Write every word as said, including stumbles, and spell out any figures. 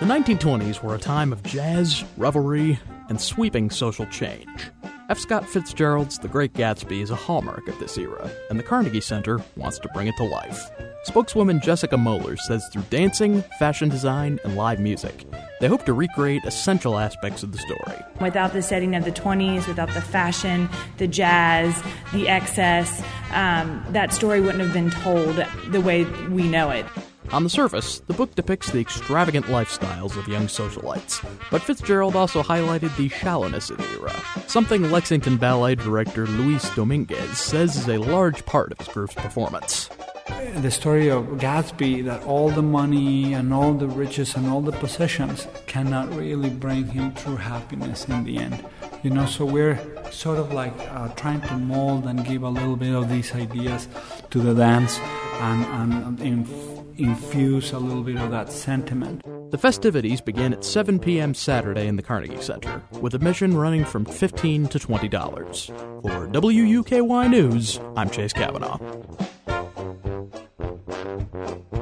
nineteen twenties were a time of jazz, revelry, and sweeping social change. F. Scott Fitzgerald's The Great Gatsby is a hallmark of this era, and the Carnegie Center wants to bring it to life. Spokeswoman Jessica Moeller says through dancing, fashion design, and live music, they hope to recreate essential aspects of the story. Without the setting of the twenties, without the fashion, the jazz, the excess, um, that story wouldn't have been told the way we know it. On the surface, the book depicts the extravagant lifestyles of young socialites, but Fitzgerald also highlighted the shallowness of the era, something Lexington Ballet director Luis Dominguez says is a large part of his group's performance. The story of Gatsby, that all the money and all the riches and all the possessions cannot really bring him true happiness in the end. You know, so we're sort of like uh, trying to mold and give a little bit of these ideas to the dance and, and, and inf- infuse a little bit of that sentiment. The festivities begin at seven p.m. Saturday in the Carnegie Center, with admission running from fifteen dollars to twenty dollars. For W U K Y News, I'm Chase Kavanaugh.